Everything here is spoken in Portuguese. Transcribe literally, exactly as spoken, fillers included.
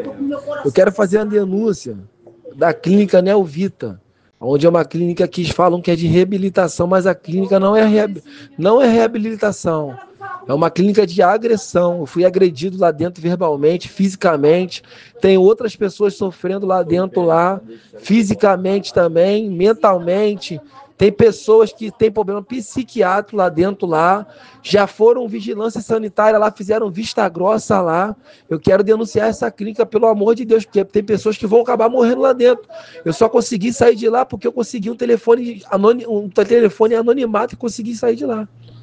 Eu quero fazer uma denúncia da clínica Neovita, onde é uma clínica que falam que é de reabilitação, mas a clínica não é, reab... não é reabilitação. É uma clínica de agressão. Eu fui agredido lá dentro verbalmente, fisicamente. Tem outras pessoas sofrendo lá dentro, lá, fisicamente também, mentalmente. Tem pessoas que têm problema psiquiátrico lá dentro, lá. Já foram vigilância sanitária lá, fizeram vista grossa lá. Eu quero denunciar essa clínica, pelo amor de Deus, porque tem pessoas que vão acabar morrendo lá dentro. Eu só consegui sair de lá porque eu consegui um telefone, anonim... um telefone anonimato e consegui sair de lá.